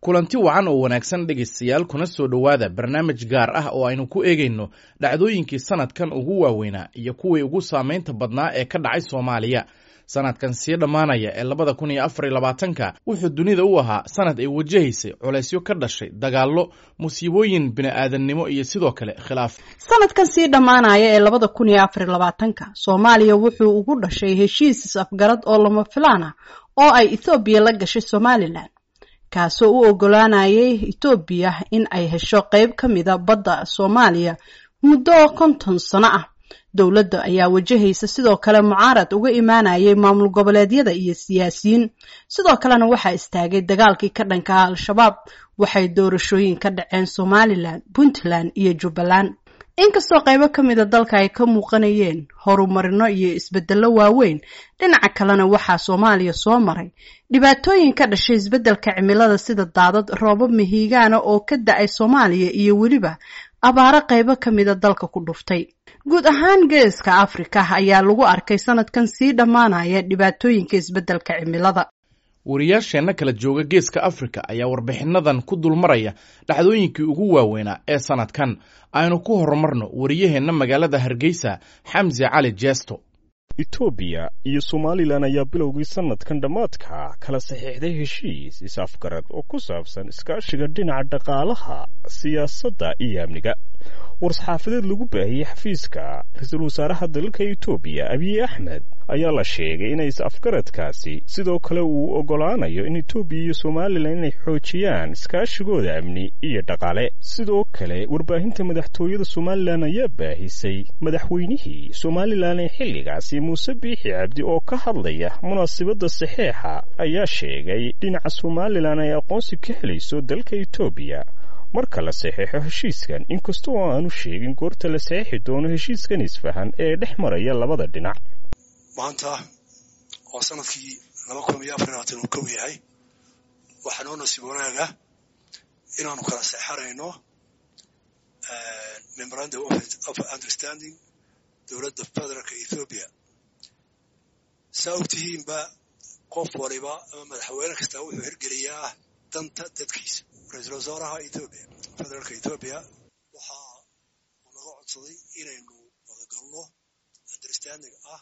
kulanti wacan oo wanaagsan dhegeystayaal kuna soo dhowaada barnaamij gaar ah oo aynu ku eegayno dhacdooyinkii sanadkan ugu waaweynaa iyo kuwii ugu saameynta badnaa ee ka dhacay Soomaaliya. sanadkan sii dhamaanaya ee 2024 wuxuu dunida u ahaa sanad ay wajahaysay culeysyo ka dhashay dagaallo, musiibooyin bini'aadanimo iyo sidoo kale khilaaf. sanadkan sii dhamaanaya ee 2024 Soomaaliya wuxuu ugu dhashay heshiis afgarad oo lama filaan ah oo ay Ethiopia la gashay Somaliland, kaasoo u ogolaanayay Ethiopia in ay hesho qayb ka mid ah badda Soomaaliya muddo 50 sano ah. dowladda ayaa wajahaysa sidoo kale mucaarad uga imaanayay maamul goboleedyada iyo siyaasiyiin. sidoo kalena waxaa istaagay dagaalkii ka dhanka ah Al-Shabaab. waxay doorashooyin ka dhaceen Somaliland, Puntland iyo Jubbaland. inkastoo qaybo ka mid ah dalka ay ka muuqanayeen horumarino iyo isbeddello waaweyn, dhinaca kalena waxaa Soomaaliya soo maray dhibaatooyin ka dhashay isbeddelka cimilada sida daadad, roobab mihigaana oo ka da'ay Soomaaliya iyo weliba abaaro qaybo ka mid ah dalka ku dhuftay. guud ahaan geeska Afrika ayaa lagu arkay sanadkan sii dhamaanaya dhibaatooyinka isbeddelka cimilada. wariyaasheena kala jooga geeska Afrika ayaa warbixinadan ku dulmaraya dhacdooyinkii ugu waaweynaa ee sanadkan. aynu ku horumarno wariyaheena magaalada Hargeysa, Xamse Cali Jesto. Ethiopia iyo Somaliland ayaa bilowgii sanadkan dhamaadka kala saxiixday heshiis is-afgarad oo ku saabsan iskaashiga dhinaca dhaqaalaha, siyaasadda iyo amniga. war-saxaafadeed lagu baahiyey xafiiska ra'iisul wasaaraha dalka Ethiopia Abiy Ahmed ayaa la sheegay in is-afgaradkaasi sidoo kale uu ogolaanayo in Ethiopia iyo Somaliland inay xoojiyaan iskaashigooda amni iyo dhaqaale. sidoo kale warbaahinta madaxtooyada Somaliland ayaa baahisay madaxweynihii Somaliland ee xilligaasi Muuse Biixi Cabdi oo ka hadlaya munaasabadda saxiixa ayaa sheegay dhinaca Somaliland ay aqoonsi ka helayso dalka Ethiopia marka la saxiixo heshiiskan, inkastoo aanu sheegin goorta la saxiixi doono heshiiskan isfahan ee dhex maraya labada dhinac. maanta oo sanadkii 2024 uu ka yahay, waxaan oo nasiib wanaaga inaanu kala saxiixanayno memorandum of understanding dowladda federaalka Ethiopia. sababtihiinba qof waliba ama madaxweyne kasta wuxuu hirgeliyaa danta dadkiisa. ra'iisul wasaaraha Ethiopia, federaalka Ethiopia, waxa uu naga codsaday inaynu wada galno understanding ah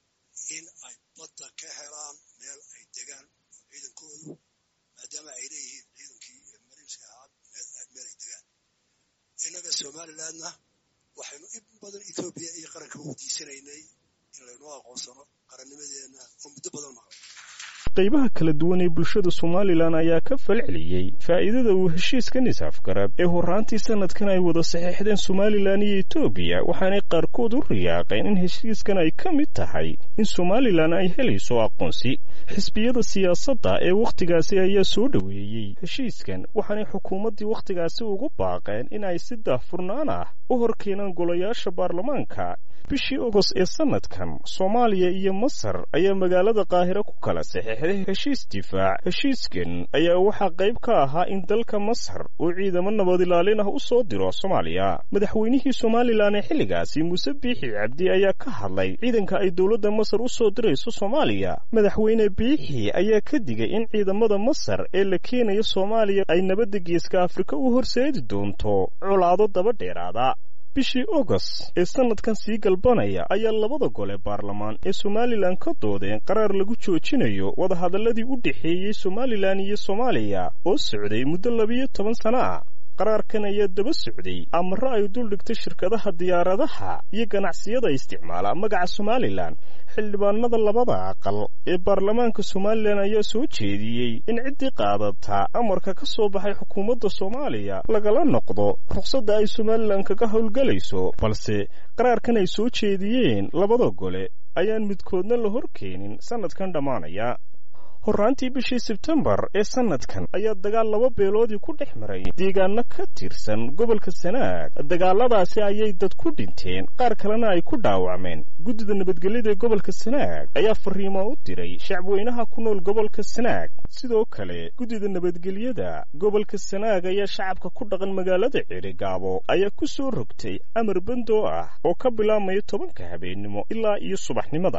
in ay badda ka helaan meel ay degaan ciidankoodu, maadaama ay leeyihiin ciidankii mariinska ahaa meel ay degaan. innaga Somalilandna waxaynu in badan Ethiopia iyo qaranka u diisanaynay in laynoo aqoonsano qarannimadeena oo muddo badan maqan. qaybaha kala duwan ee bulshada Somaliland ayaa ka falceliyay faa'iidada uu heshiiskan is-afgarad ee horaantii sanadkan ay wada saxiixdeen Somaliland iyo Ethiopia, waxaanay qaarkood u riyaaqeen in heshiiskan ay ka mid tahay in Somaliland ay helayso aqoonsi. xisbiyada siyaasadda ee waqtigaasi ayaa soo dhaweeyay heshiiskan, waxaanay xukuumaddii waqtigaasi ugu baaqeen in ay si daahfurnaan ah u horkeenaan golayaasha baarlamaanka. bishii August ee sanadkan, Soomaaliya iyo Masar ayaa magaalada Qaahiro ku kala saxiixday heshiis difaac. heshiiskan ayaa waxaa qayb ka ahaa in dalka Masar uu ciidamo nabad ilaalin ah u soo diro Soomaaliya. madaxweynihii Somaliland ee xilligaasi Muuse Biixi Cabdi ayaa ka hadlay ciidanka ay dowladda Masar u soo dirayso Soomaaliya. madaxweyne Biixi ayaa ka digay in ciidamada Masar ee la keenayo Soomaaliya ay nabadda geeska Afrika u horseedi doonto colaado daba dheeraada. bishii August ee sanadkan sii galbanaya ayaa labada gole baarlamaan ee Somaliland ka doodeen qaraar lagu joojinayo wadahadaladii u dhaxeeyay Somaliland iyo Soomaaliya oo socday muddo 12 sano ah. qaraarkan ayaa daba socday amarro ay dul dhigtay shirkadaha diyaaradaha iyo ganacsiyada isticmaala magaca Somaliland. xildhibaanada labada aqal ee baarlamaanka Somaliland ayaa soo jeediyey in ciddii qaadata amarka ka soo baxay xukuumadda Soomaaliya lagala noqdo ruqsadda ay Somaliland kaga howlgalayso, balse qaraarkan ay soo jeediyeen labada gole ayaan midkoodna la horkeenin sanadkan dhamaanaya. horaantii bishii September ee sanadkan ayaa dagaal laba beeloodii ku dhex maray deegaano ka tirsan gobolka Sanaag. dagaaladaasi ayay dad ku dhinteen, qaar kalena ay ku dhaawacmeen. guddida nabadgelyada ee gobolka Sanaag ayaa fariimo u diray shacabweynaha ku nool gobolka Sanaag. sidoo kale guddida nabadgelyada gobolka Sanaag ayaa shacabka ku dhaqan magaalada Cerigabo ayaa ku soo rogtay amar bando ah oo ka bilaabmaya 10 habeenimo ilaa iyo subaxnimada.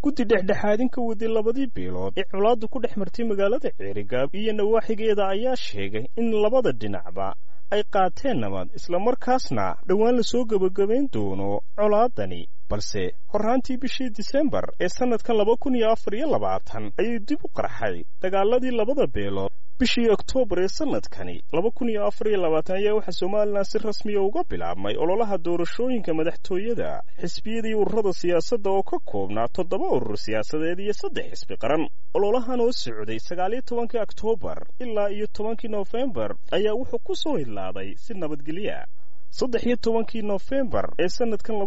guddi dhexdhexaadin ka waday labadii beelood ee colaaddu ku dhex martay magaalada Ceerigaab iyo nawaaxigeeda ayaa sheegay in labada dhinacba ay qaateen nabad isla markaasna dhawaan la soo gabagabayn doono colaadani balse horraantii bishii Diseembar ee sanadkan 2024 ayay dib u qarxay dagaaladii labada beelood bishii Oktoobar ee sanadkani 2024 ayaa waxa Soomaaliland si rasmi ah uga bilaabmay ololaha doorashooyinka madaxtooyada xisbiyadii ururada siyaasadda oo ka koobnaa 7 urur siyaasadeed iyo 3 xisbi qaran ololahan oo socday 19 Oktoobar ilaa iyo 10 Noofembar ayaa wuxuu ku soo ilaaday si nabadgelyo 13 Noofembar ee sanadkan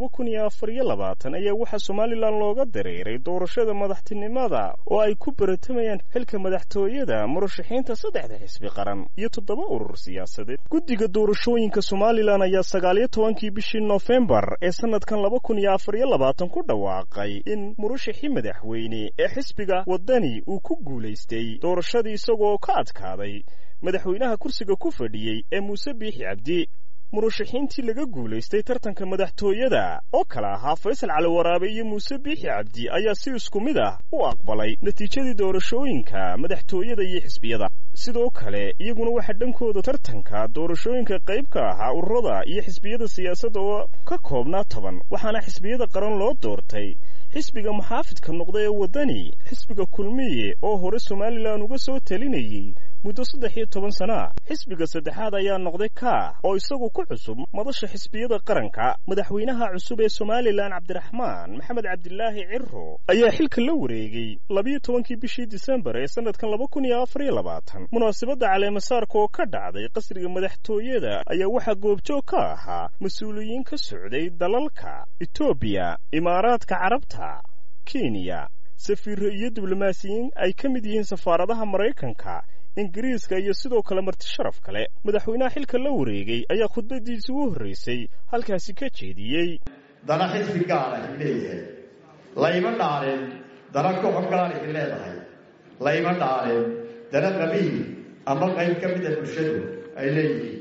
2024 ayaa waxa Soomaaliland looga dareeray doorashada madaxtinimada oo ay ku baratamayaan xilka madaxtooyada murashaxiinta 3 xisbi qaran iyo 7 urur siyaasadeed guddiga doorashooyinka Soomaaliland ayaa 19 bishii Noofembar ee sanadkan 2024 ku dhawaaqay in murashaxii madaxweyne ee xisbiga wadani uu ku guuleystay doorashadii isagoo ka adkaaday madaxweynaha kursiga ku fadhiyay ee Muuse Biixi Cabdi murashaxiintii laga guuleystay tartanka madaxtooyada oo kala ahaa Faysal Cali Waraabe iyo Muuse Biixi Cabdi ayaa si isku mid ah u aqbalay natiijadii doorashooyinka madaxtooyada iyo xisbiyada sidoo kale iyaguna waxa dhankooda tartanka doorashooyinka qayb ka ahaa ururada iyo xisbiyada siyaasadda oo ka koobnaa 10 waxaana xisbiyada qaran loo doortay xisbiga muxaafidka noqday ee wadani xisbiga kulmiye oo hore Soomaaliland uga soo talinayay muddo 13 sano xisbiga saddexaad ayaa noqday ka oo isagu ku cusub madasha xisbiyada qaranka madaxweynaha cusub ee Soomaaliland Cabdiraxmaan Maxamed Cabdilaahi Cirro ayaa xilka la wareegay 12 bishii Diseembar ee sanadkan 2024 munaasabadda caleemasaarka oo ka dhacday qasriga madaxtooyada ayaa waxa goobjoog ka ahaa mas'uuliyiin ka socday dalalka Itoobiya Imaaraadka Carabta Kenya safiirro iyo diblomaasiyiin ay ka mid yihiin safaaradaha Mareykanka Ingiriiska iyo sidoo kale marti sharaf kale madaxweynaha xilka la wareegay ayaa khudbadiisa ugu horeysay halkaasi ka jeediyay dana xisbi gaar ah leeyahay layma dhaarin dana koox gaar ah leedahay layma dhaarin dana qabiil ama qayb ka mid ah bulshadu ay leeyihiin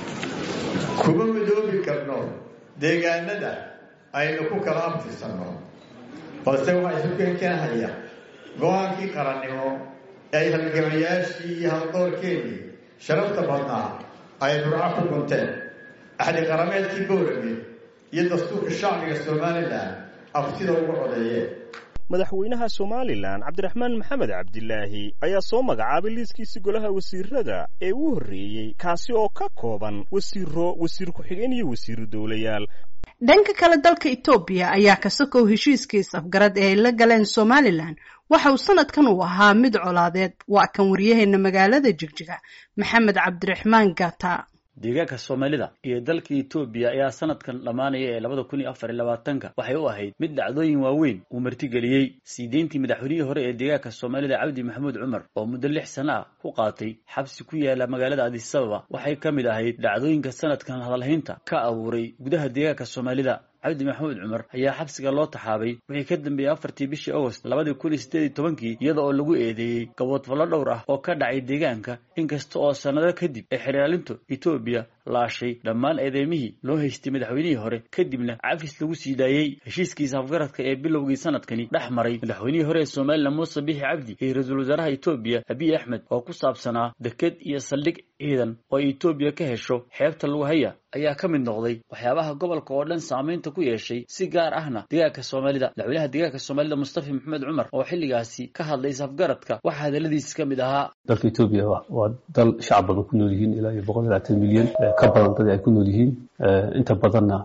kuma midoobi karno deegaanada aynu ku kala abtirsanno balse waxaa isu keenaya go'aankii qarannimo ay halgamayaashii iyo haldoorkeedii sharafta badnaa ay burca ku gunteen axdi qarameedkii Boorame iyo dastuurka shacbiga Soomaaliland afsida ugu codeeyeen madaxweynaha Soomaaliland Cabdiraxmaan Maxamed Cabdilaahi ayaa soo magacaabay liiskiisa golaha wasiirada ee uu horeeyay kaasi oo ka kooban wasiir ku-xigeen iyo wasiir dowlayaal dhanka kale dalka Itoobiya ayaa ka sokow heshiiskiisa afgarad ee ay la galeen Soomaaliland waxa uu sanadkan u ahaa mid colaadeed waa kan wariyaheena magaalada Jigjiga Maxamed Cabdiraxmaan Gata deegaanka Soomaalida iyo dalka Itoobiya ayaa sanadkan dhamaanaya ee 2024 waxay u ahayd mid dhacdooyin waaweyn uu martigeliyay siideyntii madaxweynihii hore ee deegaanka Soomaalida Cabdi Maxamuud Cumar oo muddo 6 sano ah ku qaatay xabsi ku yaala magaalada Addis Ababa waxay ka mid ahayd dhacdooyinka sanadkan hadalhaynta ka abuuray gudaha deegaanka Soomaalida Cabdi Maxamuud Cumar ayaa xabsiga loo taxaabay wixii ka dambeeyay 4 bishii August 2018 iyada oo lagu eedeeyay gaboodfallo dhowr ah oo ka dhacay deegaanka inkasta oo sanado kadib ay xiraalintu Itoobiya laashay dhammaan eedeymihii loo haystay madaxweynihii hore kadibna cafis lagu sii daayay heshiiskiisa afgaradka ee bilowgii sanadkani dhex maray madaxweynihii hore ee Soomaaliland Muuse Biixi Cabdi iyo ra'iisul wasaaraha Itoobiya Abiy Ahmed oo ku saabsanaa deked iyo saldhig ciidan oo Itoobiya ka hesho xeebta lagu haya ayaa ka mid noqday waxyaabaha gobolka oo dhan saameynta ku yeeshay si gaar ahna deegaanka Soomaalida madaxweynaha deegaanka Soomaalida Mustafa Maxamed Cumar oo xilligaasi ka hadlay afgaradka waxa hadaladiisa ka mid ahaa dalka Itoobiya waa dal shacab badan ku nool yihiin ilaa 120 milyan ka badan dad ay ku nool yihiin inta badanna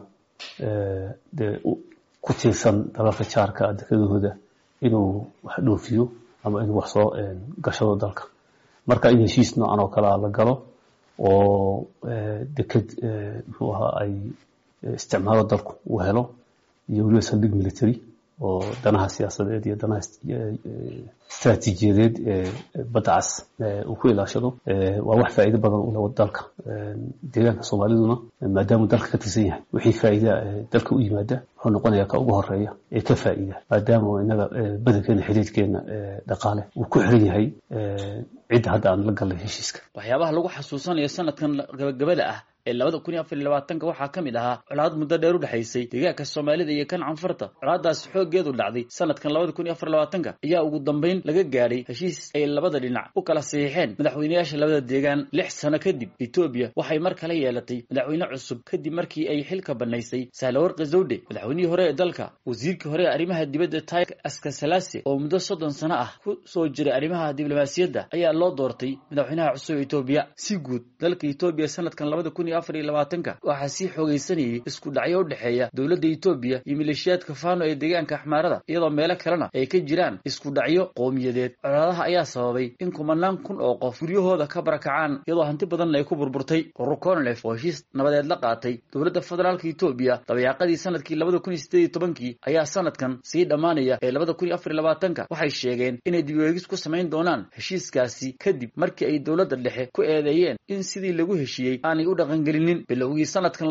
ku tiirsan dalalka jaarka dadkooda inuu wax dhoofiyo ama inuu wax soo gashado dalka marka in heshiis noocan oo kala la galo oo deked muxuu ahaa ay isticmaalo dalku uu helo iyo weliba saldhig military oo danaha siyaasadeed iyo danaha istaraatiijiyadeed badda cas uu ku ilaashado waa wax faa'iido badan u leh dalka deegaanka Soomaaliduna maadaama dalka ka tirsan yahay wixii faa'iido dalka u yimaada wuxuu noqonayaa ka ugu horeeya ee ka faa'iida maadaama inaga badankeena xiriirkeena dhaqaale uu ku xiran yahay cidda hadda aan la galay heshiiska. waxyaabaha lagu xasuusanayo sanadkan gabagabada ah ee 2024 waxaa ka mid ahaa colaad muddo dheer u dhaxaysay deegaanka Soomaalida iyo kan Canfarta. colaadaas xoogeedu dhacday sanadkan 2024 ayaa ugu dambeyn laga gaaray heshiis ay labada dhinac u kala saxiixeen madaxweynayaasha labada deegaan. 6 sano kadib Ethiopia waxay mar kale yeelatay madaxweyne cusub kadib markii ay xilka banaysay Sahlawarq Zawde. madaxweynihii hore ee dalka, wasiirkii hore ee arrimaha dibadda Taye Asqaselasi oo muddo 30 sano ah ku soo jiray arrimaha diblomaasiyadda ayaa loo doortay madaxweynaha cusub ee Ethiopia. si guud dalka Ethiopia sanadkan 2024 waxaa sii xoogaysanayay isku dhacyo u dhaxeeya dowladda Ethiopia iyo maleeshiyaadka Fano ee deegaanka Axmaarada, iyadoo meelo kalena ay ka jiraan isku dhacyo qowmiyadeed. colaadaha ayaa sababay in kumanaan kun oo qof guryahooda ka barakacaan, iyadoo hanti badan ay ku burburtay. Rukonlef oo heshiis nabadeed la qaatay dowladda federaalka Ethiopia dabayaaqadii sanadkii 2018 ayaa sanadkan sii dhamaanaya ee 2024 waxay sheegeen inay dib u eegis ku samayn doonaan heshiiskaasi kadib markii ay dowladda dhexe ku eedeeyeen in sidii lagu heshiiyey aanay u dhaqangelinin. bilowgii sanadkan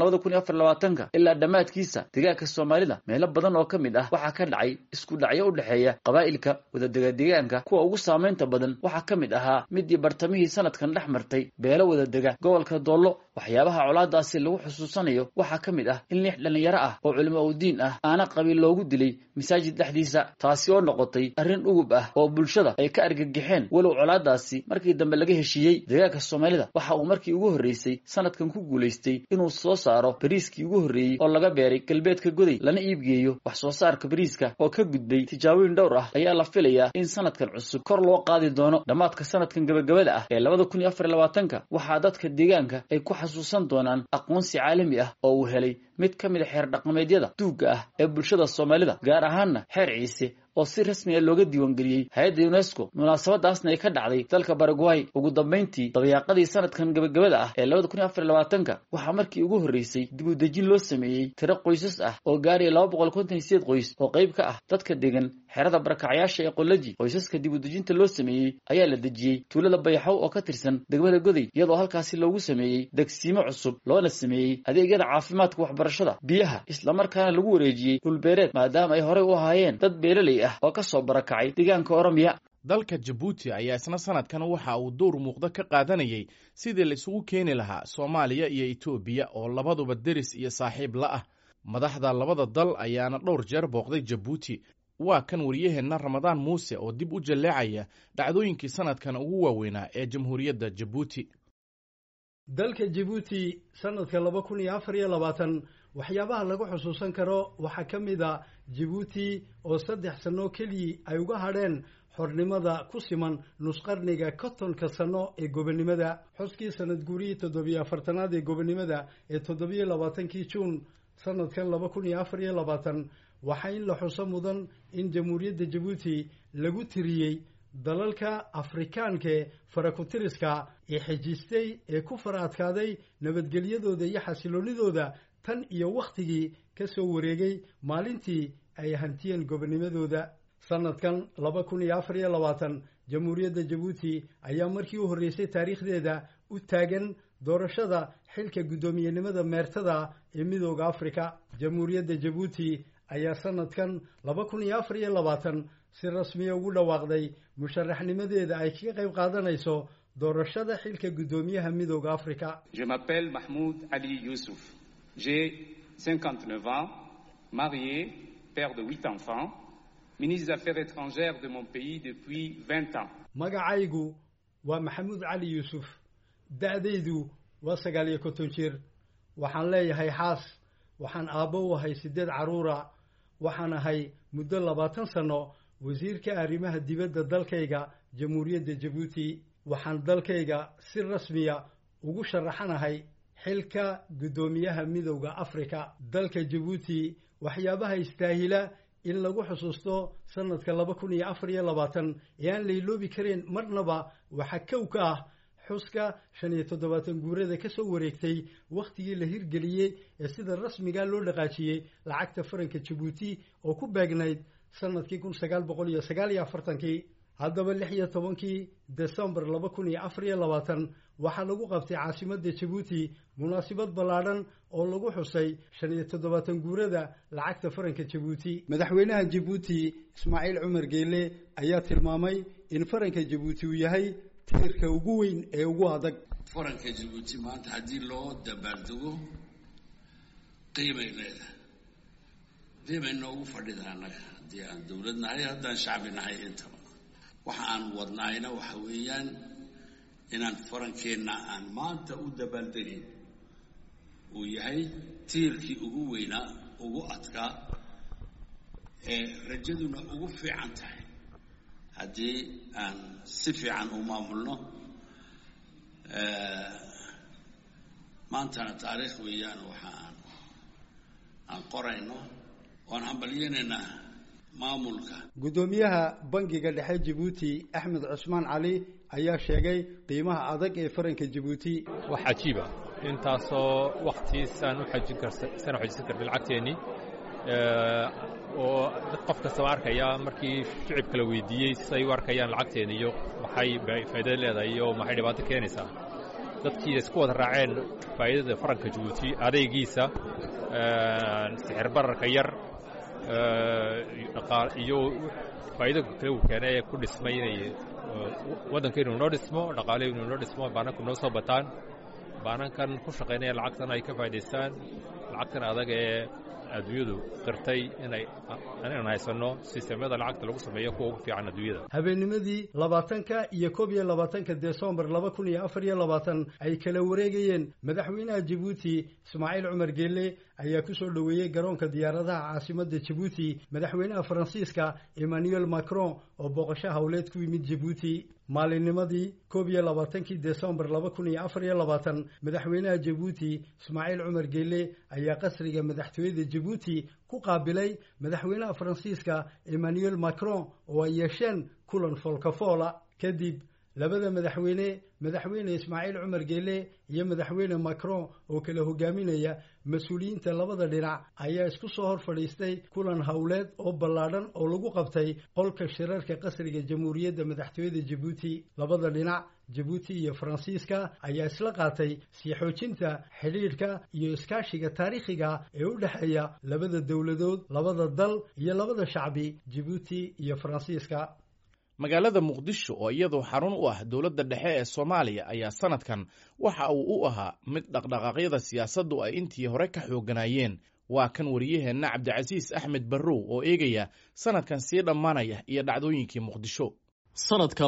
2024 ilaa dhammaadkiisa deegaanka Soomaalida meelo badan oo ka mid ah waxaa ka dhacay isku dhacyo u dhaxeeya qabaa'ilka wadadega deegaanka. kuwa ugu saameynta badan waxaa ka mid ahaa midii bartamihii sanadkan dhex martay beelo wadadega gobolka Doollo. waxyaabaha colaadaasi lagu xusuusanayo waxaa ka mid ah in 6 dhalinyaro ah oo culimo u diin ah aana qabiil loogu dilay masaajid dhexdiisa, taasi oo noqotay arrin ugub ah oo bulshada ay ka argagixeen. walow colaadaasi markii dambe laga heshiiyey, deegaanka Soomaalida waxa uu markii ugu horeysay sanadkan ku guuleystay inuu soo saaro bariiskii ugu horeeyay oo laga beeray galbeedka Goday lana iibgeeyo. wax soo saarka bariiska oo ka gudbay tijaabooyin dhowr ah ayaa la filayaa in sanadkan cusub kor loo qaadi doono. dhammaadka sanadkan gabagabada ah ee 2024 waxaa dadka deegaanka ay ku xasuusan doonaan aqoonsi caalami ah oo uu helay mid ka mid ah xeer dhaqameedyada duuga ah ee bulshada Soomaalida, gaar ahaanna xeer ciise oo si rasmi ah looga diiwaangeliyey hay'adda UNESCO. munaasabadaasna ay ka dhacday dalka Paraguay. ugu dambeyntii dabayaaqadii sanadkan gabagabada ah ee 2024 waxaa markii ugu horeysay dib u dejin loo sameeyey tiro qoysas ah oo gaaraya 258 qoys oo qayb ka ah dadka degan xerada barakacyaasha ee Qolaji. qoysaska dib u dejinta loo sameeyey ayaa la dejiyey tuulada Bayaxow oo ka tirsan degmada Goday, iyadoo halkaasi loogu sameeyey degsiimo cusub loona sameeyey adeegyada caafimaadka, waxbarashada, biyaha, isla markaana lagu wareejiyey dhulbeereed maadaama ay horey u ahaayeen dad beeraley ah oo ka soo barakacay deegaanka Oromiya. dalka Djibouti ayaa isna sanadkan waxa uu door muuqda ka qaadanayay sidii la isugu keeni lahaa Soomaaliya iyo Ethiopia oo labaduba deris iyo saaxiib la ah. madaxda labada dal ayaana dhowr jeer booqday Djibouti. waa kan wariyaheenna Ramadaan Muuse oo dib u jaleecaya dhacdooyinkii sanadkan ugu waaweynaa ee Jamhuuriyadda Djibouti. dalka Djibouti sanadka 2024 waxyaabaha lagu xusuusan karo waxaa ka mid ah Djibouti oo 3 sano kaliya ay uga hadheen xornimada ku siman nus qarniga 50 sano ee gobonimada. xuskii sanad guuriyay 47aad ee gobonimada ee 27kii Juun sanadkan 2024 waxaa in la xuso mudan in Jamhuuriyadda Djibouti lagu tiriyey dalalka Afrikaanka farakutiriska ee xijistay ee ku faraadkaaday nabadgelyadooda iyo xasiloonidooda tan iyo waqtigii ka soo wareegay maalintii ay hantiyeen gobonimadooda. sanadkan 2024 Jamhuuriyadda Djibouti ayaa markii u horeysay taariikhdeeda u taagan doorashada xilka guddoomiyenimada meertada ee Midowga Afrika. Jamhuuriyadda Djibouti ayaa sanadkan 2024 si rasmi ah ugu dhawaaqday musharaxnimadeeda ay kaga qayb qaadanayso doorashada xilka guddoomiyaha Midowga Afrika. Je m'appelle Mahmoud Ali Youssouf. J'ai 59 ans, marié, père de 8 enfants, ministre des Affaires étrangères de mon pays depuis 20 ans. magacaygu waa Mahmoud Ali Youssouf. da'daydu waa 59 jir. waxaan leeyahay xaas, waxaan aabbo u ahay 8 caruura, waxaan ahay muddo 20 sano wasiirka arrimaha dibadda dalkayga Jamhuuriyadda Djibouti. waxaan dalkayga si rasmi ah ugu sharaxanahay xilka guddoomiyaha Midowga Afrika. dalka Djibouti waxyaabaha istaahila in lagu xusuusto sanadka 2024 ee aan la iloobi karin marnaba waxa kow ka ah xuska 75 guurada ka soo wareegtay waqtigii la hirgeliyay ee sida rasmiga loo dhaqaajiyay lacagta faranka Djibouti oo ku beegnayd sanadkii 1949. haddaba 16 December 2024 waxaa lagu qabtay caasimadda Djibouti munaasabad ballaadhan oo lagu xusay 75 guurada lacagta faranka Djibouti. Madaxweynaha Djibouti Ismaaciil Cumar Geele ayaa tilmaamay in faranka Djibouti uu yahay tiirka ugu weyn ee ugu adag. faranka Djibouti maanta haddii loo dabaaldego qiimay leedahay. qiimay noogu fadhidaa annaga haddii aan dowlad nahay haddaan shacbi nahay intaba. waxa aan wadnaayna waxa weeyaan inaan farankeenna aan maanta u dabaaldegin uu yahay tiirkii ugu weynaa ugu adkaa ee rajaduna ugu fiican tahay haddii aan si fiican u maamulno. maantana taariikh weeyaan waxa aan qorayno waan hambalyeynayna maamulka. Gudoomiyaha bangiga dhexe Djibouti Axmed Cusmaan Cali ayaa sheegay qiimaha adag ee faranka Djibouti. wax cajiib ah intaasoo waqtiisan u xajin karta lacagteeni oo qof kasta arkaya markii shicibka la weydiiyay say u arkayaan lacagteeni iyo maxay faa'iido leedahay iyo maxay dhibaato keenaysaa. dadkii isku wada raaceen faa'iidada faranka Djibouti adeegiisa sicir bararka yar iyo faa'iido kale uu keenay ku dhismay inay waddankeenu noo dhismo dhaqaaleenu noo dhismo baananku noo soo bataan baanankan ku shaqaynaya lacagtan ay ka faa'iidaystaan lacagtan adag ee adduunyadu qirtay inaan haysano sistemyada lacagta lagu sameeyo kuwa ugu fiican adduunyada. Habeennimadii 20 iyo 21 December 2024 ay kala wareegayeen madaxweynaha Djibouti Ismaaciil Cumar Geele ayaa ku soo dhaweeyay garoonka diyaaradaha caasimadda Djibouti madaxweynaha Faransiiska Emmanuel Macron oo booqasho hawleed ku yimid Djibouti. maalinnimadii 21 December 2024 madaxweynaha Djibouti Ismaaciil Cumar Geele ayaa qasriga madaxtooyada Djibouti ku qaabilay madaxweynaha Faransiiska Emmanuel Macron oo ay yeesheen kulan folkafoola. kadib labada madaxweyne Ismaaciil Cumar Geele iyo madaxweyne Macron oo kala hogaaminaya mas'uuliyiinta labada dhinac ayaa isku soo hor fadhiistay kulan hawleed oo ballaadhan oo lagu qabtay qolka shirarka qasriga Jamhuuriyadda Madaxtooyada Djibouti. labada dhinac Djibouti iyo Faransiiska ayaa isla qaatay sii xoojinta xiriirka iyo iskaashiga taariikhiga ee u dhaxeeya labada dawladood, labada dal iyo labada shacbi Djibouti iyo Faransiiska. magaalada Muqdisho oo iyadoo xarun u ah dowladda dhexe ee Soomaaliya ayaa sanadkan waxa uu u ahaa mid dhaqdhaqaaqyada siyaasaddu ay intii hore ka xooganayeen. waa kan wariyaheenna Cabdicasiis Axmed Barrow oo eegaya sanadkan sii dhammaanaya iyo dhacdooyinkii Muqdisho. sanadka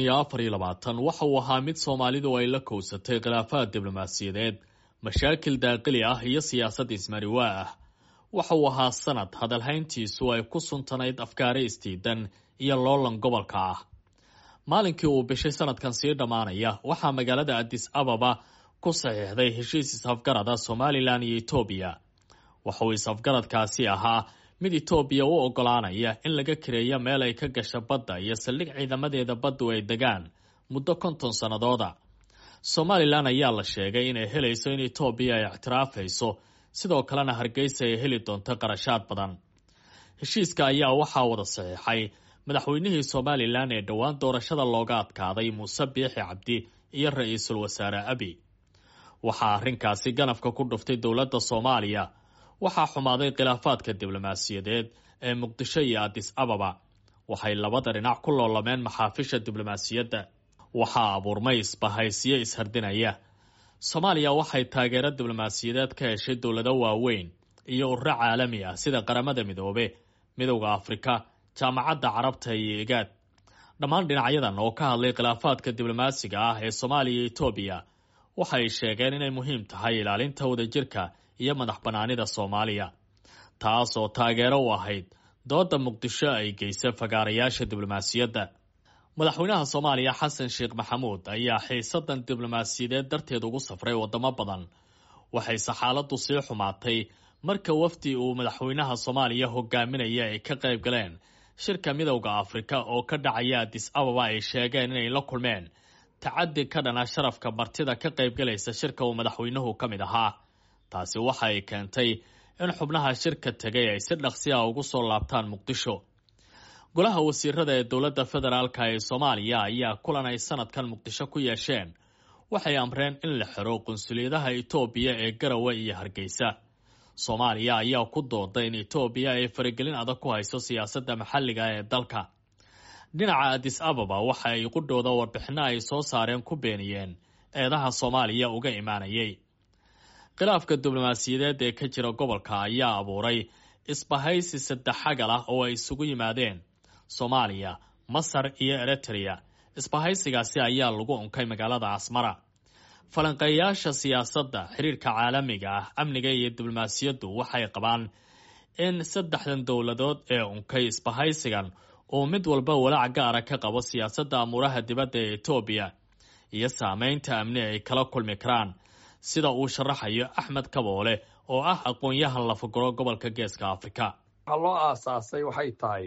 2024 waxa uu ahaa mid Soomaalidu ay la kowsatay khilaafaad diblomaasiyadeed, mashaakil daaqili ah iyo siyaasad ismariwaa ah. waxa uu ahaa sanad hadalhayntiisu ay ku suntanayd afkaare isdiidan iyo loolan gobolka ah. maalinkii uu bishay sanadkan sii dhammaanaya waxaa magaalada Addis Ababa ku saxiixday heshiis isafgarada Somaliland iyo Ethiopia. waxa uu isafgaradkaasi ahaa mid Ethiopia u ogolaanaya in laga kireeyo meel ay ka gasho badda iyo saldhig ciidamadeeda baddu ay degaan muddo 50 sanadooda. Somaliland ayaa la sheegay inay helayso in Ethiopia ay ictiraafayso, sidoo kalena Hargeysa ay heli doonto qarashaad badan. heshiiska ayaa waxaa wada saxiixay madaxweynihii Somaliland ee dhawaan doorashada looga adkaaday Muuse Biixi Cabdi iyo ra'iisul wasaare Abiy. waxaa arrinkaasi ganafka ku dhuftay dowladda Soomaaliya. waxaa xumaaday khilaafaadka diblomaasiyadeed ee Muqdisho iyo Addis Ababa. waxay labada dhinac ku loolameen maxaafisha diblomaasiyadda. waxaa abuurmay isbahaysiyo ishardinaya. Soomaaliya waxay taageero diblomaasiyadeed ka heshay dowlado waaweyn iyo ururo caalami ah sida Qaramada Midoobay, Midowga Afrika, Jaamacadda Carabta iyo IGAD. dhammaan dhinacyadan oo ka hadlay khilaafaadka diblomaasiga ah ee Soomaaliya iyo Ethiopia waxay sheegeen inay muhiim tahay ilaalinta wadajirka iyo madaxbanaanida Soomaaliya, taas oo taageero u ahayd dooda Muqdisho ay geysay fagaarayaasha diblomaasiyadda. madaxweynaha Soomaaliya Xasan Sheekh Maxamuud ayaa xiisadan diblomaasiyadeed darteed ugu safray wadamo badan. waxayse xaaladdu sii xumaatay marka wafdi uu madaxweynaha Soomaaliya hogaaminaya ay ka qayb galeen shirka Midowga Afrika oo ka dhacaya Addis Ababa ay sheegeen inay la kulmeen tacaddi ka dhana sharafka martida ka qayb galaysa shirka uu madaxweynuhu ka mid ahaa. taasi waxa ay keentay in xubnaha shirka tagay ay si dhaqsi ah ugu soo laabtaan Muqdisho. golaha wasiirada ee dowladda federaalka ee soomaaliya ayaa kulan ay sanadkan muqdisho ku yeesheen waxay amreen in la xiro qunsuliyadaha etoobiya ee Garowe iyo Hargeysa. Soomaaliya ayaa ku dooday in Etoobiya ay faragelin adag ku hayso siyaasadda maxalliga ee dalka. dhinaca Addis Ababa waxa ay qudhooda warbixino ay soo saareen ku beeniyeen eedaha Soomaaliya uga imaanayay. khilaafka diblomaasiyadeed ee ka jira gobolka ayaa abuuray isbahaysi saddex xagal ah oo ay isugu yimaadeen Soomaaliya, Masar iyo Eritrea. isbahaysigaasi ayaa lagu unkay magaalada Asmara. falanqeeyaasha siyaasadda, xiriirka caalamiga ah, amniga iyo diblomaasiyaddu waxay qabaan in saddexdan dowladood ee unkay isbahaysigan uu mid walba walaac gaara ka qabo siyaasadda amuuraha dibadda ee Etoobiya iyo saameynta amni ay kala kulmi karaan, sida uu sharaxayo Axmed Kaboole oo ah aqoon-yahan la fogoro gobolka Geeska Afrika. waxaa loo aasaasay waxay tahay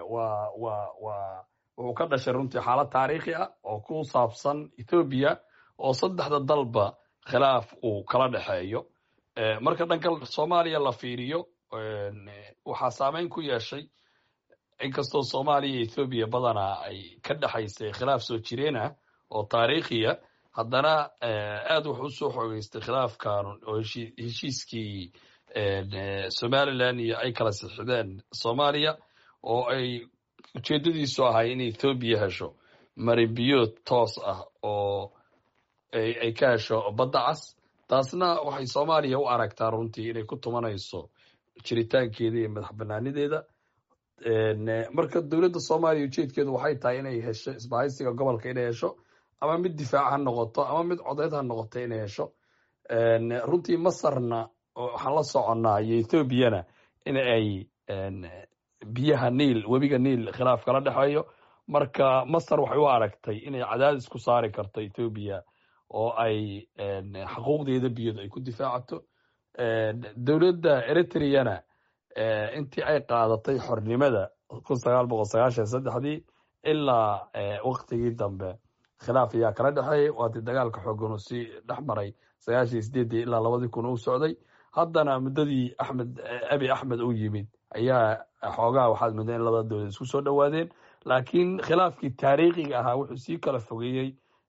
wuxuu ka dhashay runtii xaalad taariikhi ah oo ku saabsan Etoobiya oo saddexda dalba khilaaf uu kala dhexeeyo. marka dhanka Soomaaliya la fiiriyo waxaa saameyn ku yeeshay inkastoo Soomaaliya iyo Etoobiya badanaa ay ka dhexaysay khilaaf soo jireen ah oo taariikhiya, haddana aad wuxuu usoo xoogeystay khilaafkan oo heshiiskii Somaliland iyo ay kala sixideen Soomaaliya oo ay ujeedadiisu ahay in Etoobiya hesho marinbiyood toos ah oo ay ka hesho badda cas. taasna waxay Soomaaliya u aragtaa runtii inay ku tumanayso jiritaankeeda iyo madax banaanideeda. marka dowladda Soomaaliya ujeedkeedu waxay tahay inay hesho isbahaysiga gobolka inay hesho ama mid difaac ha noqoto ama mid codeyd ha noqoto inay hesho. runtii Masarna waxaan la soconnaa iyo Ethoobiana in ay biyaha Niil, webiga Niil khilaaf kala dhexeeyo. marka Masar waxay u aragtay inay cadaadis ku saari karto Etoobiya oo ay xuquuqdeeda biyood ay ku difaacato. dowladda Eritreana intii ay qaadatay xornimada 1993 ilaa waqtigii dambe khilaaf ayaa kala dhexeeyay. waatii dagaalka xoogan uu sii dhex maray 98 ilaa 2000 uu socday. haddana muddadii Abiy Ahmed uu yimid ayaa xoogaa waxaad moodaa in labada dowlad isku soo dhowaadeen, laakiin khilaafkii taariikhiga ahaa wuxuu sii kala fogeeyey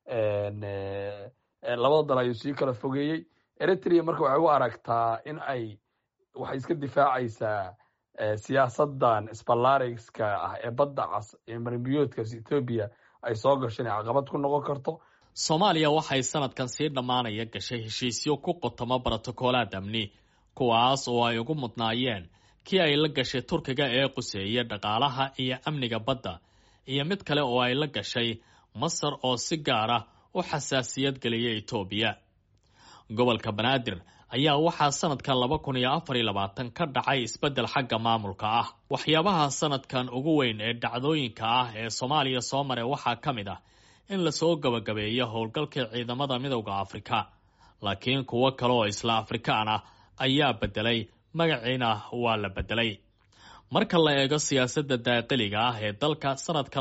labada dal ayuu sii kala fogeeyey. Eritrea marka waxay u aragtaa in waxay iska difaacaysaa siyaasadan isballaarigska ah ee badda cas ee marinbiyoodkaas Etoobiya ay soo gasho inay caqabad ku noqon karto. Soomaaliya waxay sanadkan sii dhammaanaya gashay heshiisyo ku qotoma borotokoolaad amni, kuwaas oo ay ugu mudnaayeen kii ay la gashay Turkiga ee quseeya dhaqaalaha iyo amniga badda, iyo mid kale oo ay la gashay Masar oo si gaar ah u xasaasiyad geliyay Etoobiya. gobolka Banaadir ayaa waxaa sanadkan 2024 ka dhacay isbedel xagga maamulka ah. waxyaabaha sanadkan ugu weyn ee dhacdooyinka ah ee Soomaaliya soo maray waxaa ka mid ah in la soo gabagabeeyo howlgalka ciidamada Midowga Afrika, laakiin kuwo kale oo isla Afrikaan ah ayaa bedelay magaciina waa la bedelay. marka la eego siyaasadda daaqiliga ah ee dalka, sanadka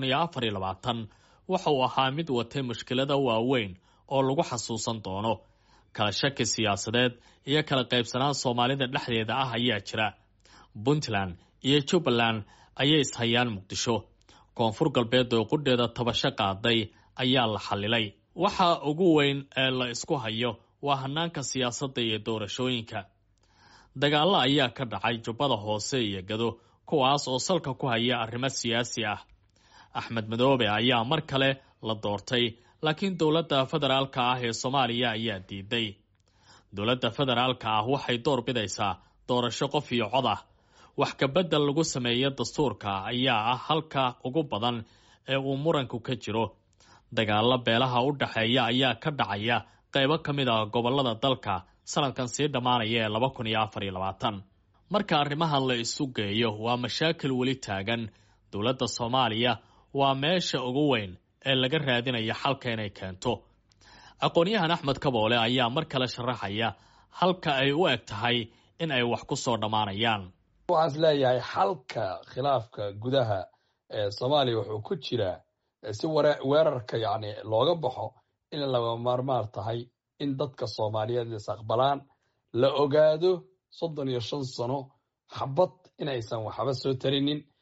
2024 waxa uu ahaa mid watay mushkilada waaweyn oo lagu xasuusan doono. kala shaki siyaasadeed iyo kala qaybsanaan Soomaalida dhexdeeda ah ayaa jira. Puntland iyo Jubbaland ayay ishayaan Muqdisho. Koonfur Galbeed oo qudheeda tabasho qaaday ayaa la xalilay. waxa ugu weyn ee la isku hayo waa hanaanka siyaasadda iyo doorashooyinka. dagaalo ayaa ka dhacay Jubbada Hoose iyo Gado, kuwaas oo salka ku haya arrimo siyaasi ah. Axmed Madoobe ayaa mar kale la doortay, laakiin dowladda federaalka ah ee Soomaaliya ayaa diiday. dowladda federaalka ah waxay door bidaysaa doorasho qof iyo cod ah. wax ka bedel lagu sameeyo dastuurka ayaa ah halka ugu badan ee uu muranku ka jiro. dagaalo beelaha u dhaxeeya ayaa ka dhacaya qaybo ka mid ah gobolada dalka sanadkan sii dhammaanaya ee 2024. marka arrimahan la isu geeyo waa mashaakil weli taagan. dowladda Soomaaliya waa meesha ugu weyn ee laga raadinayo xalka inay keento. aqoon-yahan Axmed Kaboole ayaa mar kale sharaxaya halka ay u eg tahay in ay wax ku soo dhammaanayaan. waxaan is leeyahay xalka khilaafka gudaha ee Soomaaliya wuxuu ku jiraa si weerarka looga baxo in laga maarmaan tahay in dadka Soomaaliyeed is aqbalaan, la ogaado 35 sano xabad inaysan waxba soo tarinin,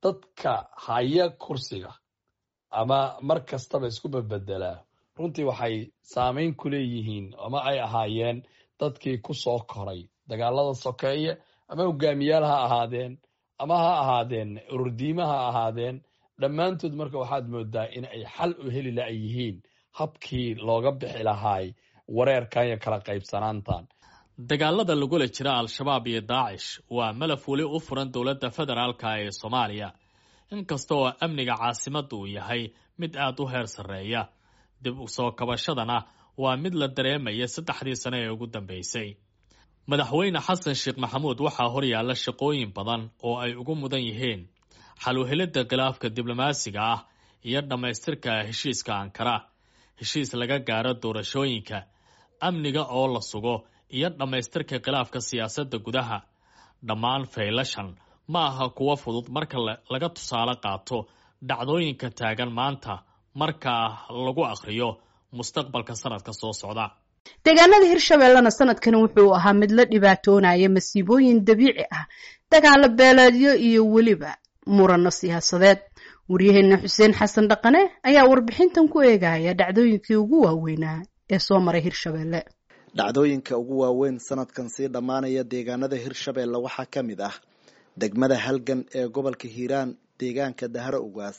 dadka haya kursiga ama mar kastaba isku bedbedelaa runtii waxay saameyn ku leeyihiin ama ay ahaayeen dadkii ku soo koray dagaalada sokeeye ama hogaamiyaal ha ahaadeen ama ha ahaadeen ururdiima ha ahaadeen dhammaantood marka waxaad moodaa in ay xal u heli la'yihiin habkii looga bixi lahaay wareerkan iyo kala qaybsanaantan dagaalada lagula jira al-shabaab iyo daacish waa malaf weli u furan dowladda federaalka ee soomaaliya inkasta oo amniga caasimadda uu yahay mid aad u heer sarreeya dib u soo kabashadana waa mid la dareemaya 3 sano ee ugu dambeysay madaxweyne xasan sheekh maxamuud waxaa horyaala shaqooyin badan oo ay ugu mudan yihiin xal u helidda khilaafka diblomaasiga ah iyo dhammaystirka heshiiska Ankara heshiis laga gaaro doorashooyinka amniga oo la sugo iyo dhammaystirka khilaafka siyaasadda gudaha dhammaan faylashan ma aha kuwa fudud marka laga tusaale qaato dhacdooyinka taagan maanta marka lagu akhriyo mustaqbalka sanadka soo socda deegaanada Hirshabeellana sanadkan wuxuu ahaa mid la dhibaatoonaya masiibooyin dabiici ah dagaalo beeleedyo iyo waliba murano siyaasadeed wariyaheena Xuseen Xasan Dhaqane ayaa warbixintan ku eegaya dhacdooyinkii ugu waaweynaa ee soo maray Hirshabeelle dhacdooyinka ugu waaweyn sanadkan sii dhamaanaya deegaanada Hirshabeelle waxaa ka mid ah degmada Halgan ee gobolka Hiiraan deegaanka Daharo Ugaas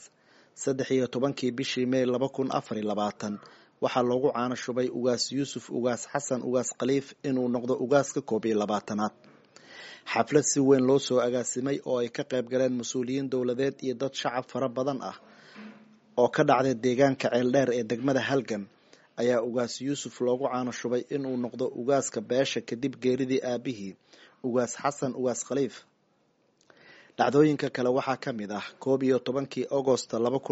13 bishii May 2024 waxaa loogu caano shubay Ugaas Yuusuf Ugaas Xasan Ugaas Khaliif inuu noqdo ugaaska 12aad xaflad si weyn loo soo agaasimay oo ay ka qayb galeen mas'uuliyiin dawladeed iyo dad shacab fara badan ah oo ka dhacday deegaanka Ceeldheer ee degmada Halgan ayaa Ugaas Yuusuf loogu caano shubay inuu noqdo ugaaska beesha kadib geeridii aabihii Ugaas Xasan Ugaas Khaliif dhacdooyinka kale waxaa ka mid ah 11 August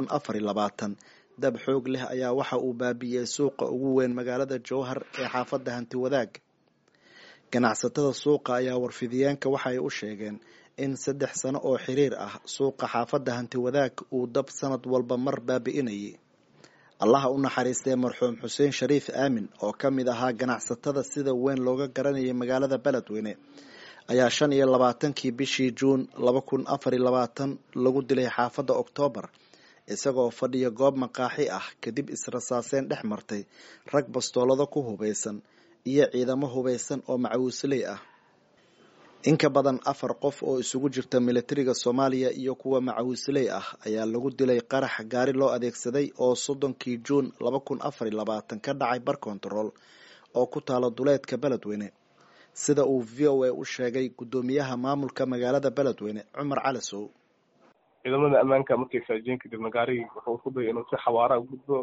2024 dab xoog leh ayaa waxa uu baabiyay suuqa ugu weyn magaalada Jowhar ee xaafadda Hanti Wadaag ganacsatada suuqa ayaa warfidiyeenka waxay u sheegeen in 3 sano oo xiriir ah suuqa xaafadda Hanti Wadaag uu dab sanad walba mar baabi'inayay Allah u naxariistay marxuum Xuseen Shariif Aamin oo ka mid ahaa ganacsatada sida weyn looga garanayay magaalada Beledweyne ayaa 25 bishii Juun 2024 lagu dilay xaafadda October isagoo fadhiya goob maqaaxi ah kadib israsaaseen dhex martay rag bastoolada ku hubeysan iyo ciidamo hubeysan oo macawisley ah inka badan 4 qof oo isugu jirta militariga Soomaaliya iyo kuwa macawisley ah ayaa lagu dilay qarax gaari loo adeegsaday oo 30 Juun 2024 ka dhacay bar control oo ku taalo duleedka Beledweyne sida uu VOA u sheegay gudoomiyaha maamulka magaalada Beledweyne Cumar Calasow ciidamada ammaanka markay faajeen kadibna gaarigii wuxuu ku dayay inuu si xawaara u gudbo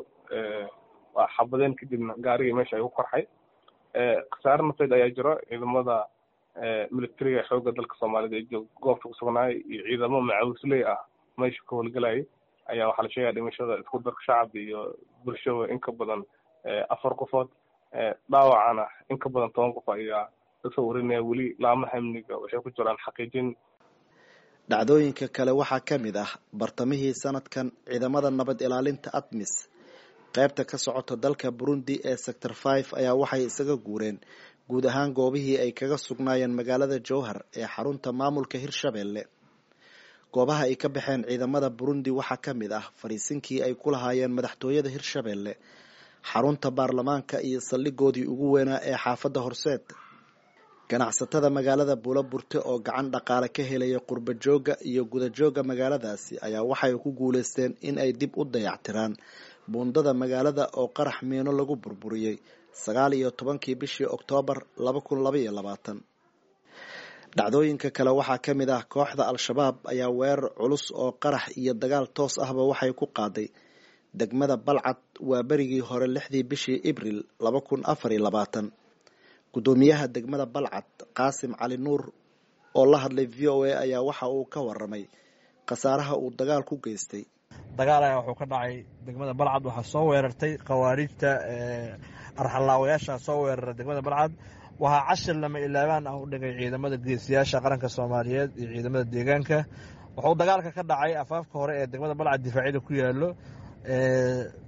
waa xabadeen kadibna gaarigii meesha ay ku qarxay khasaare nafeed ayaa jiro ciidamada militariga xoogga dalka Soomaaliya ee goobta ku sugnaay iyo ciidamo macawisley ah meesha ka howlgalay ayaa waxa la sheegay dhimashada isku darka shacab iyo bulshada in ka badan 4 qofood dhaawacana in ka badan 10 qof ayaa soo warinaya wali laamaha amniga waxay ku jiraan xaqiijin dhacdooyinka kale waxaa ka mid ah bartamihii sanadkan ciidamada nabad ilaalinta ATMIS qaybta ka socota dalka Burundi ee sector 5 ayaa waxay isaga guureen guud ahaan goobihii ay kaga sugnaayeen magaalada Jowhar ee xarunta maamulka Hirshabeelle goobaha ay ka baxeen ciidamada Burundi waxaa ka mid ah fariisinkii ay ku lahaayeen madaxtooyada Hirshabeelle xarunta baarlamaanka iyo saldhigoodii ugu weynaa ee xaafadda Horseed ganacsatada magaalada Buulaburte oo gacan dhaqaale ka helaya qurba jooga iyo guda jooga magaaladaasi ayaa waxay ku guuleysteen in ay dib u dayactiraan buundada magaalada oo qarax miino lagu burburiyay 19 bishii Oktoobar 2022 dhacdooyinka kale waxaa ka mid ah kooxda Al-Shabaab ayaa weerar culus oo qarax iyo dagaal toos ahba waxay ku qaaday degmada Balcad waa barigii hore 6 bishii Abriil 2024 gudoomiyaha degmada Balcad Qaasim Cali Nuur oo la hadlay VOA ayaa waxa uu ka waramay qasaaraha uu dagaal ku geystay dagaal ayaa wuxuu ka dhacay degmada Balcad waxa soo weerartay khawaarijta arxalaawayaasha soo weeraray degmada Balcad waxa cashir lama ilaabaan ah u dhigay ciidamada geesiyaasha qaranka Soomaaliyeed iyo ciidamada deegaanka wuxuu dagaalka ka dhacay afaafka hore ee degmada Balcad difaacida ku yaalo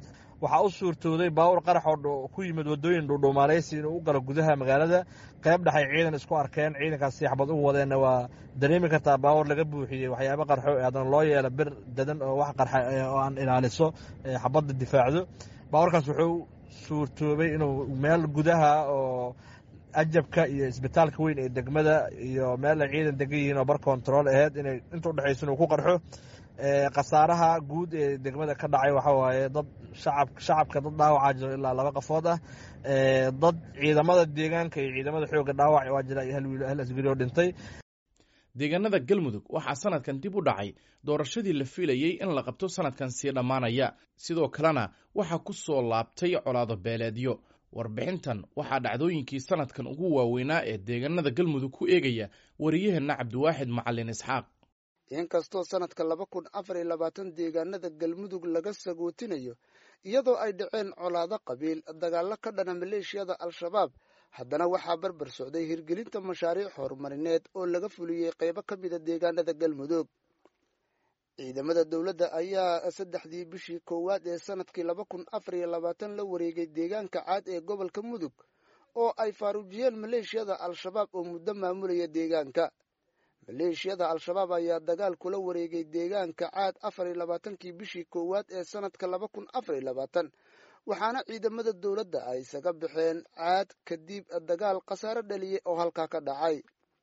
waxaa u suurtooday baawur qarax oo ku yimid wadooyin dhuudhuumaaleysi inuu u galo gudaha magaalada qayb dhexay ciidan isku arkeen ciidankaasi xabad u wadeenna waa dareemi kartaa baawur laga buuxiyey waxyaabo qarxo haddana loo yeela bir dadan oo wax qarxa oo aan ilaaliso xabadda difaacdo baawurkaas wuxuu suurtoobay inuu meel gudaha oo ajabka iyo isbitaalka weyn ee degmada iyo meel ay ciidan degan yihiin oo bar control ahayd inay inta u dhexaysa inuu ku qarxo khasaaraha guud ee degmada ka dhacay waxa waaye dad shacabka dad dhaawacaa jiro ilaa 2 qofood ah dad ciidamada deegaanka iyo ciidamada xoogga dhaawac waa jira hal asgari oo dhintay deegaanada galmudug waxaa sanadkan dib u dhacay doorashadii la filayey in la qabto sanadkan sii dhammaanaya sidoo kalena waxaa ku soo laabtay colaado beeleedyo warbixintan waxaa dhacdooyinkii sanadkan ugu waaweynaa ee deegaanada galmudug ku eegaya wariyaheenna cabdiwaaxid macalin isxaaq inkastoo sanadka 2024 deegaanada galmudug laga sagootinayo iyadoo ay dhaceen colaado qabiil dagaallo ka dhana maleeshiyada al-shabaab haddana waxaa barbar socday hirgelinta mashaariic horumarineed oo laga fuliyey qaybo ka mida deegaanada galmudug ciidamada dowladda ayaa 3 bishii koowaad ee sanadkii 2024 la wareegay deegaanka caad ee gobolka mudug oo ay faaruujiyeen maleeshiyada al-shabaab oo muddo maamulaya deegaanka maleeshiyada al-shabaab ayaa dagaal kula wareegay deegaanka caad 24 bishii koowaad ee sanadka 2024 waxaana ciidamada dowladda ay isaga baxeen caad kadib dagaal khasaare dhaliyay oo halkaa ka dhacay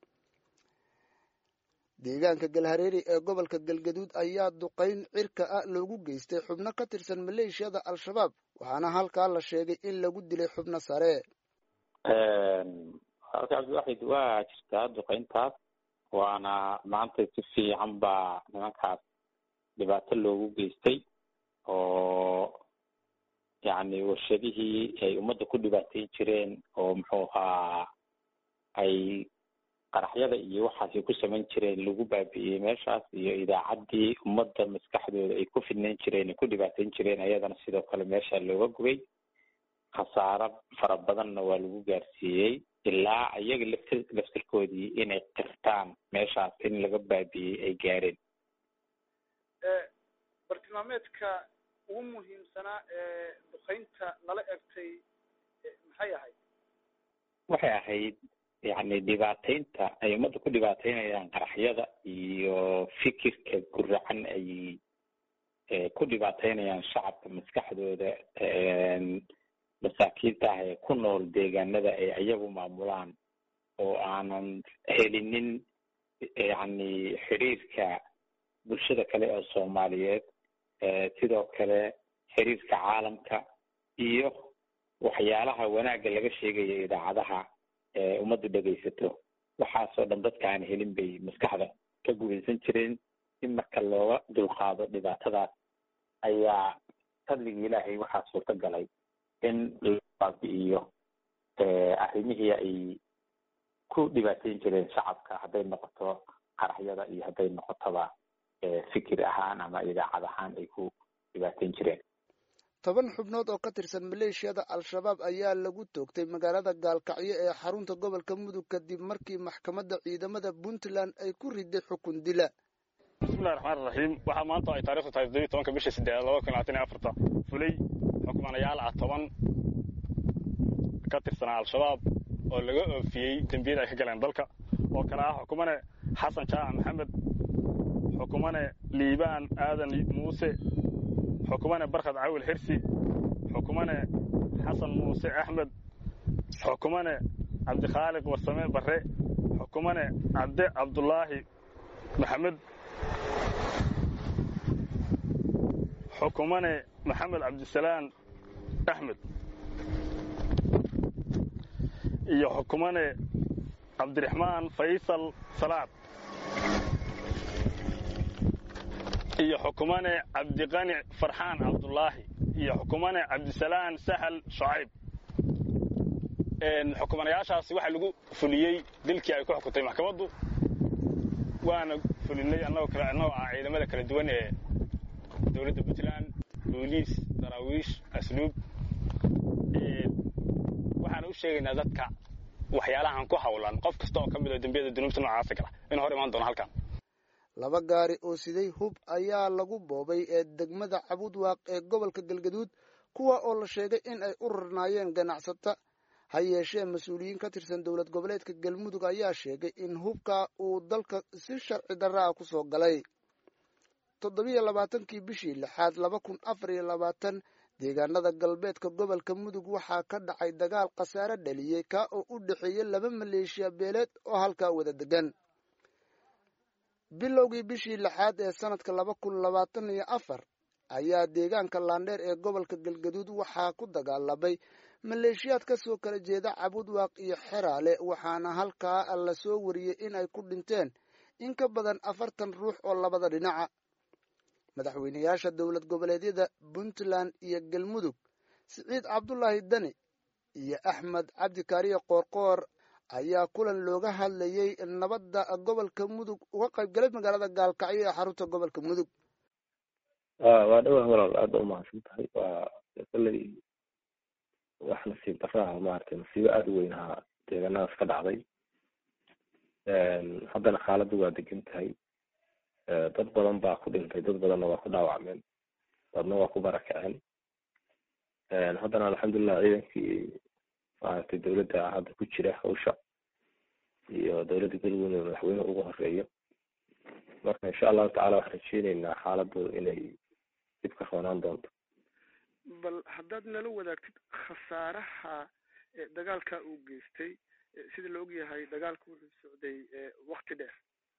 deegaanka galhareeri ee gobolka galgaduud ayaa duqayn cirka ah loogu geystay xubno ka tirsan maleeshiyada al-shabaab waxaana halkaa la sheegay in lagu dilay xubno sare cabdiwaxid waa jirtaa duqayntaas waana maanta si fiican baa nimankaas dhibaato loogu geystay oo yacni warshadihii ay ummadda ku dhibaateyn jireen oo muxuu ahaa ay qaraxyada iyo waxaasay ku samayn jireen lagu baabi'iyey meeshaas iyo idaacaddii ummadda maskaxdooda ay ku fidnayn jireen ay ku dhibaateyn jireen ayadana sidoo kale meesha looga gubay khasaaro fara badanna waa lagu gaarsiiyey ilaa iyaga laftirkoodii inay qirtaan meeshaas in laga baabi'iyey ay gaareen bartilmaameedka ugu muhiimsanaa ee duqaynta lala egtay maxay ahayd waxay ahayd yacni dhibaateynta ay ummadda ku dhibaateynayaan qaraxyada iyo fikirka guracan ay ku dhibaateynayaan shacabka maskaxdooda masaakiinta ah ee ku nool deegaanada ay iyagu maamulaan oo aanan helinin yacni xiriirka bulshada kale oo soomaaliyeed sidoo kale xiriirka caalamka iyo waxyaalaha wanaagga laga sheegayo idaacadaha ummaddu dhegaysato waxaasoo dhan dadka aan helin bay maskaxda ka gubaysan jireen in marka looga dulqaado dhibaatadaas ayaa fadligii ilaahay waxaa suurta galay in la baabi'iyo arrimihii ay ku dhibaateyn jireen shacabka hadday noqoto qaraxyada iyo hadday noqotoba fikir ahaan ama idaacad ahaan ay ku dhibaateyn jireen 10 xubnood oo ka tirsan maleeshiyada al-shabaab ayaa lagu toogtay magaalada gaalkacyo ee xarunta gobolka mudug kadib markii maxkamadda ciidamada puntland ay ku riday xukun dila bismillahi raxmaani raxiim waxaa maanta ay taariikhdu tahay 12 bisha 8 2024 fulay xukmanayaal 10 ka tirsanaa al-shabaab oo laga oofiyey dembiyada ay ka galeen dalka oo kale ah xukumane xasan jaac maxamed xukumane liibaan aadan muuse xukumane barkad cawil xirsi xukumane xasan muuse axmed xukumane cabdikhaaliq warsame barre xukumane cabde cabdulaahi maxamed xukumane maxamed cabdisalaan axmed iyo xukumane cabdiraxmaan faysal salaad iyo xukumane cabdiqani farxaan cabdullaahi iyo xukumane cabdisalaan sahal shucayb xukumanayaashaasi waxaa lagu fuliyey dilkii ay ku xukuntay maxkamaddu waana fulinay annagoo ah ciidamada kala duwan ee dowladda puntland booliis daraawiish asluub waxaana u sheegaynaa dadka waxyaalahan ku hawlan qof kasta oo ka mid oo dembiyada dunuubta noocaasa gala inuu hor imaan doono halkan 2 gaari oo siday hub ayaa lagu boobay ee degmada cabudwaaq ee gobolka galgaduud kuwa oo la sheegay in ay u rarnaayeen ganacsata ha yeeshee mas-uuliyiin ka tirsan dowlad goboleedka galmudug ayaa sheegay in hubka uu dalka si sharci darra ah kusoo galay 27 bishii 6 2024 deegaanada galbeedka gobolka mudug waxaa ka dhacay dagaal khasaare dhaliyey ka oo u dhexeeyay 2 maleeshiya beeleed oo halkaa wada degan bilowgii bishii 6 ee sanadka 2024 ayaa deegaanka laandheer ee gobolka galgaduud waxaa ku dagaalamay maleeshiyaad ka soo kala jeeda cabudwaaq iyo xeraale waxaana halkaa la soo wariyey in ay ku dhinteen in ka badan 40 ruux oo labada dhinaca madaxweynayaasha dowlad goboleedyada puntland iyo galmudug siciid cabdulaahi dani iyo axmed cabdi kaariye qoorqoor ayaa kulan looga hadlayay nabadda gobolka mudug uga qayb galay magaalada gaalkacyo ee xarunta gobolka mudug waa dhawaa walaal aada u mahadsan tahay waa kolley wax nasiib darraa maaragtay nasiibo aada u weyn ahaa deegaanadaas ka dhacday haddana xaaladdu waa degan tahay dad badan baa ku dhintay dad badanna waa ku dhaawacmeen dadna waa ku barakaceen haddana alxamdulilah ciidankii maaragtay dowladda hadda ku jira hawsha iyo dowladda galmudug madaxweyne ugu horeeyo marka insha allahu tacala waxaan rajeyneynaa xaaladdu inay dib ka roonaan doonto bal haddaad nala wadaagtid khasaaraha dagaalka uu geystay sida la og yahay dagaalku wuxuu socday waqti dheer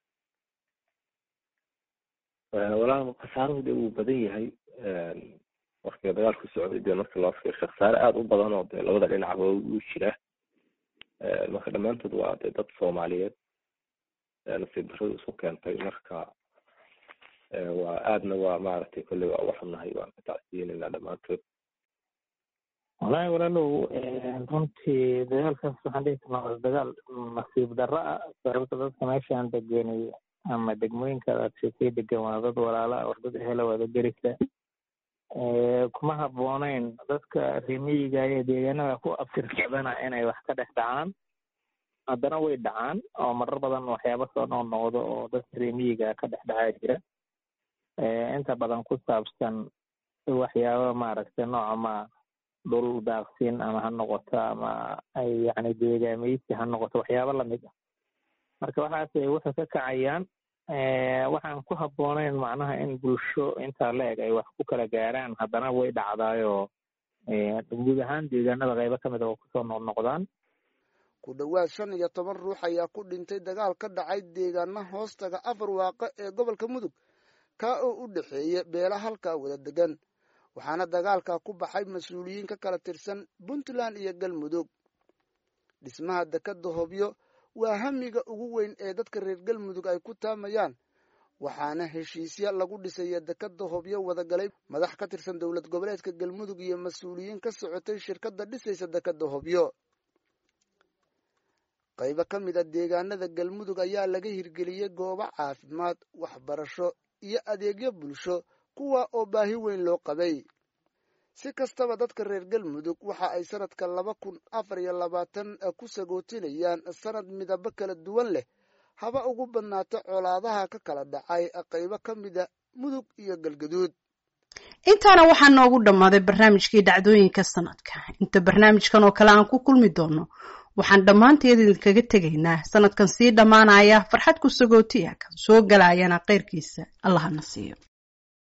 walaal khasaaruhu dee wuu badan yahay marka dagaalku socday dee marka loo fiirsho khasaare aada u badan oo dee labada dhinacba uu jira marka dhammaantood waa dee dad soomaaliyeed nasiib darradu isku keentay marka waa aadna waa maaragtay kolley waa uga xunnahay waan ka tacsiyenaynaa dhammaantood wallaahi walaalow runtii dagaalkaas waxaan dhihi karnaa waa dagaal nasiib darro ah sababta dadka meeshaan degenay ama degmooyinka aadshekay degan waa dad walaala war dad ehela wada gerisa kuma habbooneyn dadka reemiyiga ee deegaanada ku abtirsadana inay wax ka dhex dhacaan haddana way dhacaan oo marar badan waxyaaba soo noqnoqdo oo dadka reemiyiga ka dhex dhacaa jira inta badan ku saabsan waxyaaba maaragtay noocama dhul daaqsin ama ha noqoto ama ay yacni deegaameysi ha noqoto waxyaaba lamid ah marka waxaas waxay ka kacayaan waxaan ku habbooneyn macnaha in bulsho intaa la eg ay wax ku kala gaaraan haddana way dhacdaayoo guud ahaan deegaanada qaybo ka mid a oo kusoo noqnoqdaan ku dhowaad 15 ruux ayaa ku dhintay dagaal ka dhacay deegaana hoostaga afar waaqo ee gobolka mudug ka oo u dhexeeya beela halkaa wada degan waxaana dagaalka ku baxay mas-uuliyiin ka kala tirsan puntland iyo galmudug dhismaha dekada hobyo waa hamiga ugu weyn ee dadka reer galmudug ay ku taamayaan waxaana heshiisya lagu dhisaya dekada hobyo wadagalay madax ka tirsan dowlad goboleedka galmudug iyo mas-uuliyiin ka socotay shirkadda dhisaysa dekada hobyo qaybo ka mid a deegaanada galmudug ayaa laga hirgeliyey goobo caafimaad waxbarasho iyo adeegyo bulsho kuwa oo baahi weyn loo qabay si kastaba dadka reer galmudug waxa ay sanadka 2024 ku sagootinayaan sanad midabo kala duwan leh haba ugu badnaato colaadaha ka kala dhacay qaybo ka mida mudug iyo galgaduud intaana waxaa noogu dhammaaday barnaamijkii dhacdooyinka sanadka inta barnaamijkan oo kale aan ku kulmi doono waxaan dhammaanteed idinkaga tegaynaa sanadkan sii dhammaanaya farxad ku sagootiya kan soo galayana khayrkiisa allahana siiyo